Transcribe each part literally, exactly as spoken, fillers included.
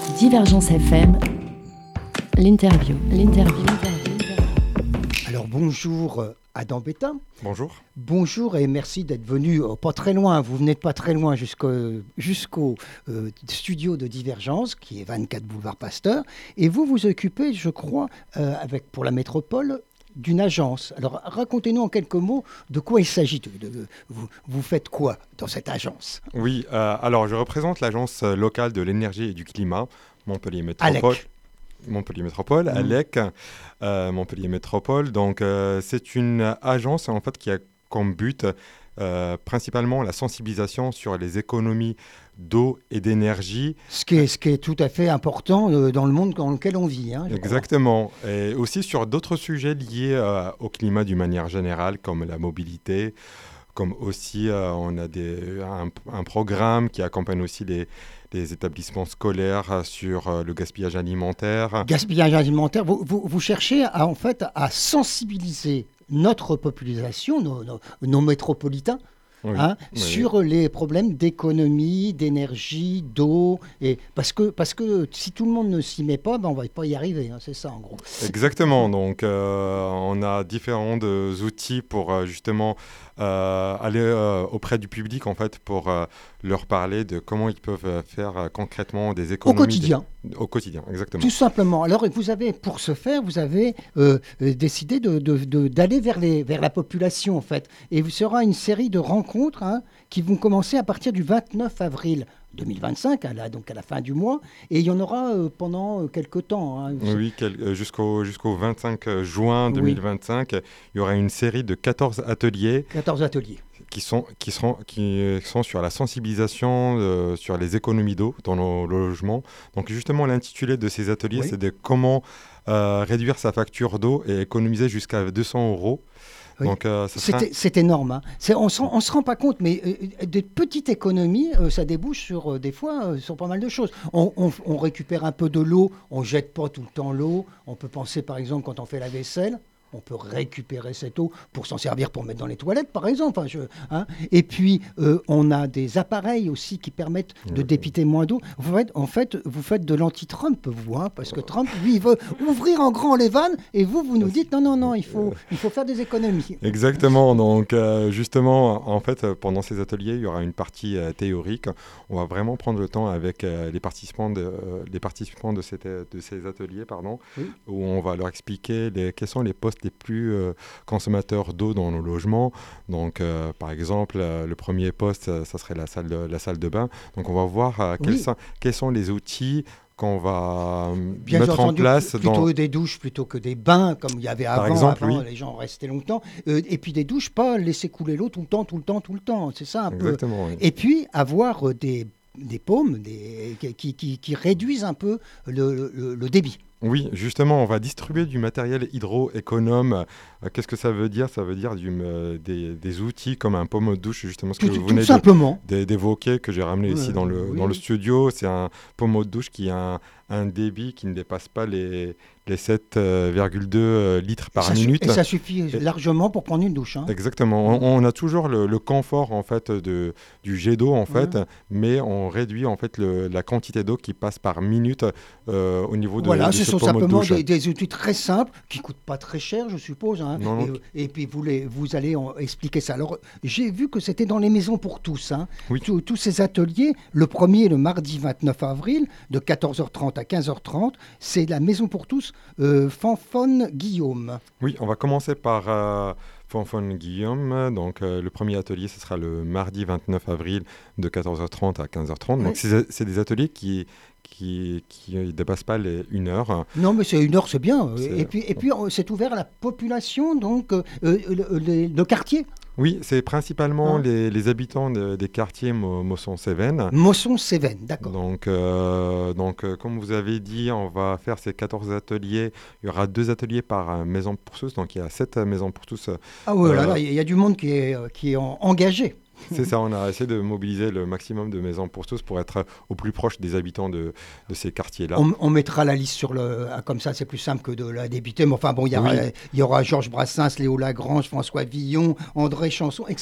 Divergence F M, l'interview, l'interview. Alors bonjour Adam Bétain. Bonjour. Bonjour et merci d'être venu euh, pas très loin, vous venez de pas très loin jusqu'au, jusqu'au euh, studio de Divergence qui est vingt-quatre boulevard Pasteur. Et vous vous occupez, je crois, euh, avec, pour la métropole, d'une agence. Alors racontez-nous en quelques mots de quoi il s'agit. De, de, vous, vous faites quoi dans cette agence? Oui, euh, alors je représente l'agence locale de l'énergie et du climat, Montpellier Métropole. Alec. Montpellier Métropole, mmh. Alec, euh, Montpellier Métropole. Donc euh, c'est une agence en fait qui a comme but euh, principalement la sensibilisation sur les économies d'eau et d'énergie. Ce qui est, ce qui est tout à fait important euh, dans le monde dans lequel on vit. Hein, Exactement. Crois. Et aussi sur d'autres sujets liés euh, au climat d'une manière générale, comme la mobilité, comme aussi euh, on a des, un, un programme qui accompagne aussi les, les établissements scolaires sur euh, le gaspillage alimentaire. Gaspillage alimentaire, vous, vous, vous cherchez à, en fait à sensibiliser notre population, nos, nos, nos métropolitains, oui, hein, oui. sur les problèmes d'économie, d'énergie, d'eau. Et parce, que, parce que si tout le monde ne s'y met pas, ben on ne va pas y arriver. Hein, c'est ça en gros. Exactement. Donc euh, on a différents euh, outils pour euh, justement euh, aller euh, auprès du public en fait, pour euh, leur parler de comment ils peuvent faire euh, concrètement des économies. Au quotidien. Des... Au quotidien, exactement. Tout simplement. Alors vous avez, pour ce faire, vous avez euh, décidé de, de, de, d'aller vers, les, vers la population en fait. Et il y aura une série de rencontres hein, qui vont commencer à partir du vingt-neuf avril deux mille vingt-cinq, hein, là, donc à la fin du mois, et il y en aura euh, pendant euh, quelques temps. Hein. Oui, quel, euh, jusqu'au, jusqu'au vingt-cinq juin deux mille vingt-cinq, oui. Il y aura une série de quatorze ateliers. quatorze ateliers. Qui sont, qui, seront, qui sont sur la sensibilisation, euh, sur les économies d'eau dans nos logements. Donc justement, l'intitulé de ces ateliers, oui. c'est de comment euh, réduire sa facture d'eau et économiser jusqu'à deux cents euros. Oui. Donc, euh, ça c'est, sera... c'est énorme. Hein. C'est, on ne se rend pas compte, mais euh, des petites économies, euh, ça débouche sur, euh, des fois, euh, sur pas mal de choses. On, on, on récupère un peu de l'eau, on ne jette pas tout le temps l'eau. On peut penser, par exemple, quand on fait la vaisselle, on peut récupérer cette eau pour s'en servir pour mettre dans les toilettes, par exemple. Enfin, je, hein. Et puis, euh, on a des appareils aussi qui permettent de dépiter moins d'eau. Vous faites, en fait, vous faites de l'anti-Trump, vous, hein, parce que Trump, lui, il veut ouvrir en grand les vannes, et vous, vous nous dites, non, non, non, il faut, il faut faire des économies. Exactement. Donc, euh, justement, en fait, pendant ces ateliers, il y aura une partie euh, théorique. On va vraiment prendre le temps avec euh, les participants de, euh, les participants de, cette, de ces ateliers, pardon, oui. où on va leur expliquer les, quels sont les postes les plus euh, consommateurs d'eau dans nos logements. Donc, euh, par exemple, euh, le premier poste, euh, ça serait la salle de, la salle de bain. Donc, on va voir euh, quels, oui. sont, quels sont les outils qu'on va Bien mettre entendu, en place. Plutôt dans... des douches plutôt que des bains, comme il y avait avant. Par exemple, avant oui. Les gens restaient longtemps. Euh, et puis des douches, pas laisser couler l'eau tout le temps, tout le temps, tout le temps. C'est ça un Exactement, peu. Oui. Et puis, avoir des, des paumes des, qui, qui, qui réduisent un peu le, le, le débit. Oui, justement, on va distribuer du matériel hydro-économe. Euh, qu'est-ce que ça veut dire? Ça veut dire du, euh, des, des outils comme un pommeau de douche, justement ce que tout, vous tout venez simplement. De, d'évoquer, que j'ai ramené ouais, ici dans le, oui. dans le studio. C'est un pommeau de douche qui a un, un débit qui ne dépasse pas les, les sept virgule deux litres par et minute. Su- et ça suffit et... largement pour prendre une douche. Hein. Exactement. On, on a toujours le, le confort en fait, de, du jet d'eau, en fait, ouais. mais on réduit en fait, le, la quantité d'eau qui passe par minute euh, au niveau de, voilà, de ce ce sont pommeau de simplement douche. Des, des outils très simples qui ne coûtent pas très cher, je suppose. Hein. Non, non. Et, et puis vous, les, vous allez en expliquer ça. Alors, j'ai vu que c'était dans les maisons pour tous. Hein. Oui. Tous, tous ces ateliers, le premier, le mardi vingt-neuf avril, de quatorze heures trente à quinze heures trente, c'est la maison pour tous euh, Fanfone Guillaume. Oui, on va commencer par euh, Fanfone Guillaume. Donc, euh, le premier atelier, ce sera le mardi vingt-neuf avril de quatorze heures trente à quinze heures trente. Oui. Donc, c'est, c'est des ateliers qui... qui ne dépasse pas les une heure. Non, mais c'est une heure, c'est bien. C'est... Et puis, et puis c'est ouvert à la population, donc, euh, le, le, le quartier. Oui, c'est principalement hein? les, les habitants de, des quartiers Mo- Mosson-Cévennes. Mosson-Cévennes, d'accord. Donc, euh, donc euh, comme vous avez dit, on va faire ces quatorze ateliers. Il y aura deux ateliers par maison pour tous. Donc, il y a sept maisons pour tous. Ah oui, euh, là, là, il y a du monde qui est, qui est en, engagé. C'est ça, on a essayé de mobiliser le maximum de maisons pour tous pour être au plus proche des habitants de, de ces quartiers-là. On, on mettra la liste sur le... Comme ça, c'est plus simple que de la débiter. Mais enfin, bon, il y, oui. y aura Georges Brassens, Léo Lagrange, François Villon, André Chanson, et cetera.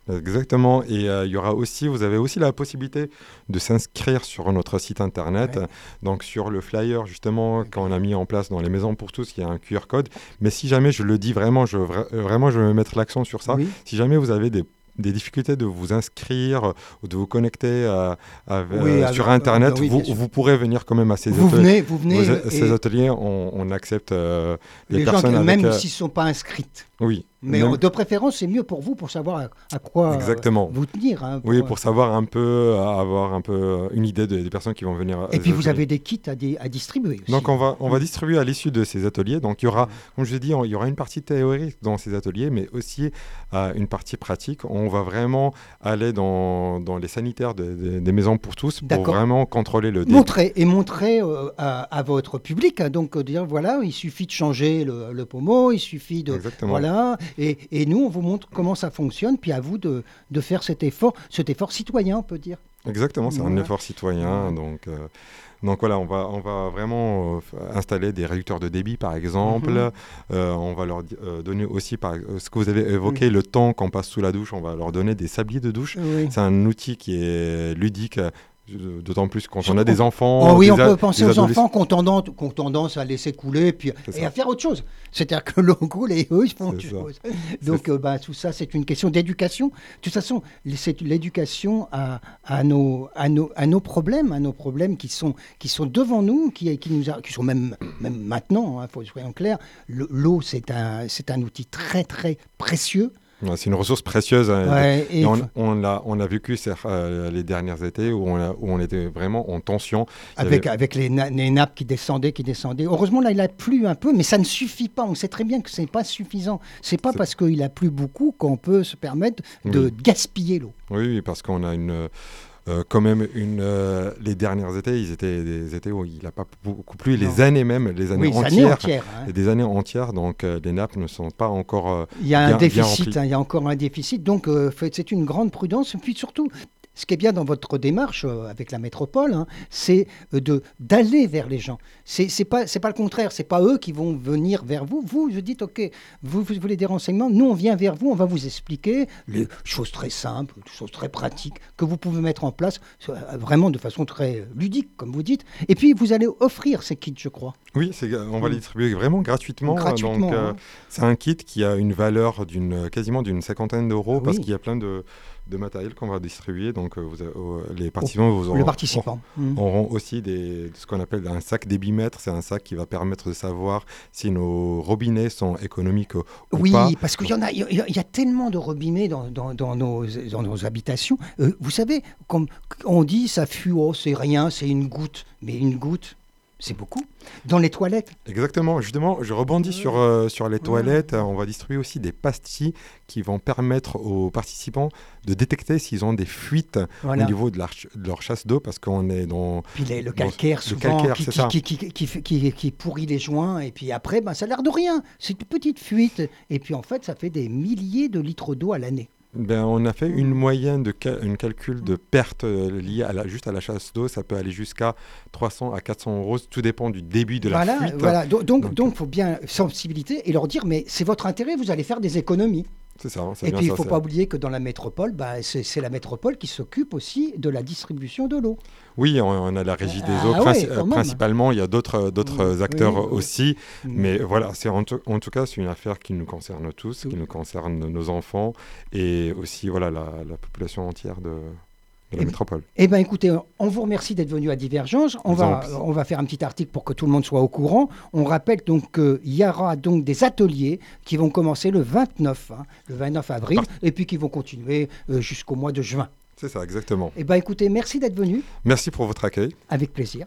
Exactement. Et euh, il y aura aussi, vous avez aussi la possibilité de s'inscrire sur notre site internet. Ouais. Donc sur le flyer, justement, okay. qu'on a mis en place dans les maisons pour tous, il y a un Q R code. Mais si jamais, je le dis vraiment, je, vraiment, je vais mettre l'accent sur ça. Oui. Si jamais vous avez des des difficultés de vous inscrire ou de vous connecter à, à, oui, euh, sur Internet, euh, oui, vous, vous pourrez venir quand même à ces vous ateliers. Venez, vous venez. Vos, ces ateliers, on, on accepte euh, les, les personnes gens, avec, même euh, s'ils ne sont pas inscrites. Oui. Mais même... de préférence, c'est mieux pour vous, pour savoir à, à quoi Exactement. vous tenir. Hein, pour, oui, pour savoir un peu, avoir un peu une idée des, des personnes qui vont venir. Et puis vous avez des kits à, di- à distribuer aussi. Donc on va, on va distribuer à l'issue de ces ateliers. Donc il y aura, mmh. comme je l'ai dit, on, il y aura une partie théorique dans ces ateliers, mais aussi euh, une partie pratique. On va vraiment aller dans, dans les sanitaires de, de, des maisons pour tous pour D'accord. vraiment contrôler le débit. Montrer, et montrer euh, à, à votre public, hein, donc euh, dire voilà, il suffit de changer le, le pommeau, il suffit de... Exactement. Voilà, et, et nous, on vous montre comment ça fonctionne, puis à vous de, de faire cet effort, cet effort citoyen, on peut dire. Exactement, c'est voilà. un effort citoyen, donc... Euh, Donc voilà, on va, on va vraiment euh, installer des réducteurs de débit, par exemple. Mm-hmm. Euh, on va leur euh, donner aussi, par, euh, ce que vous avez évoqué, mm-hmm. le temps qu'on passe sous la douche, on va leur donner des sabliers de douche. Oui. C'est un outil qui est ludique. D'autant plus quand on a des enfants. Oh oui, des on peut penser aux adolesc... enfants qui ont tendance, qui ont tendance à laisser couler puis, et à faire autre chose. C'est-à-dire que l'eau coule et eux, ils font autre chose. Donc, euh, bah, tout ça, c'est une question d'éducation. De toute façon, c'est l'éducation à, à, nos, à, nos, à nos problèmes, à nos problèmes qui sont, qui sont devant nous, qui, qui, nous a, qui sont même, même maintenant, hein, faut, soyons clairs. Le, l'eau, c'est un, c'est un outil très, très précieux. C'est une ressource précieuse. Hein, ouais, et et on, on, a, on a vécu euh, les dernières étés où on, a, où on était vraiment en tension. Avec, avait... avec les, na- les nappes qui descendaient, qui descendaient. Heureusement, là, il a plu un peu, mais ça ne suffit pas. On sait très bien que ce n'est pas suffisant. Ce n'est pas c'est... parce qu'il a plu beaucoup qu'on peut se permettre de oui. gaspiller l'eau. Oui, parce qu'on a une... Euh, quand même, une, euh, les dernières étés, ils étaient des étés où il n'a pas beaucoup plu, les années même, les années oui, entières, années entières hein. des années entières, donc euh, les nappes ne sont pas encore euh, il y a bien, un déficit, hein, il y a encore un déficit, donc euh, c'est une grande prudence, et puis surtout, ce qui est bien dans votre démarche euh, avec la métropole, hein, c'est euh, de d'aller vers les gens. C'est c'est pas c'est pas le contraire. C'est pas eux qui vont venir vers vous. Vous, je dites ok, vous, vous voulez des renseignements. Nous, on vient vers vous. On va vous expliquer les choses très simples, des choses très pratiques que vous pouvez mettre en place euh, vraiment de façon très ludique, comme vous dites. Et puis vous allez offrir ces kits, je crois. Oui, c'est, on va les distribuer vraiment gratuitement. gratuitement donc, euh, hein. C'est un kit qui a une valeur d'une quasiment d'une cinquantaine d'euros ah, parce oui. qu'il y a plein de de matériel qu'on va distribuer. Donc, euh, vous, euh, les participants, oh, vous auront, les participants. auront, mmh. auront aussi des, ce qu'on appelle un sac débitmètre. C'est un sac qui va permettre de savoir si nos robinets sont économiques ou oui, pas. Oui, parce qu'il y en a, il y, y a tellement de robinets dans, dans, dans, nos, dans nos habitations. Euh, vous savez, comme on dit, ça fuit, oh, c'est rien, c'est une goutte. Mais une goutte, c'est beaucoup. Dans les toilettes. Exactement. Justement, je rebondis euh, sur, euh, sur les toilettes. Euh, on va distribuer aussi des pastilles qui vont permettre aux participants de détecter s'ils ont des fuites voilà. au niveau de leur, de leur chasse d'eau parce qu'on est dans... Puis les, le calcaire, dans, souvent, le calcaire, qui, c'est qui, qui, qui, qui, qui, qui pourrit les joints. Et puis après, ben, ça a l'air de rien. C'est une petite fuite. Et puis en fait, ça fait des milliers de litres d'eau à l'année. Ben, on a fait une moyenne de cal- une calcul de pertes euh, liées à la, juste à la chasse d'eau. Ça peut aller jusqu'à trois cents à quatre cents euros. Tout dépend du début de voilà, la fuite. Voilà. Donc, donc, donc, faut bien sensibilité et leur dire, mais c'est votre intérêt, vous allez faire des économies. C'est ça. C'est et bien puis, il ça, ne faut c'est... pas oublier que dans la métropole, bah, c'est, c'est la métropole qui s'occupe aussi de la distribution de l'eau. Oui, on, on a la régie des eaux. Ah, Princi- ouais, principalement, il y a d'autres, d'autres oui, acteurs oui, aussi. Oui. Mais voilà, c'est en, tout, en tout cas, c'est une affaire qui nous concerne tous, oui. qui nous concerne nos enfants et aussi voilà, la, la population entière de... de la eh métropole. Eh bien, écoutez, on vous remercie d'être venu à Divergence. On va, on va faire un petit article pour que tout le monde soit au courant. On rappelle donc qu'il y aura donc des ateliers qui vont commencer le vingt-neuf, hein, le vingt-neuf avril, Par... et puis qui vont continuer euh, jusqu'au mois de juin. C'est ça, exactement. Eh bien, écoutez, merci d'être venu. Merci pour votre accueil. Avec plaisir.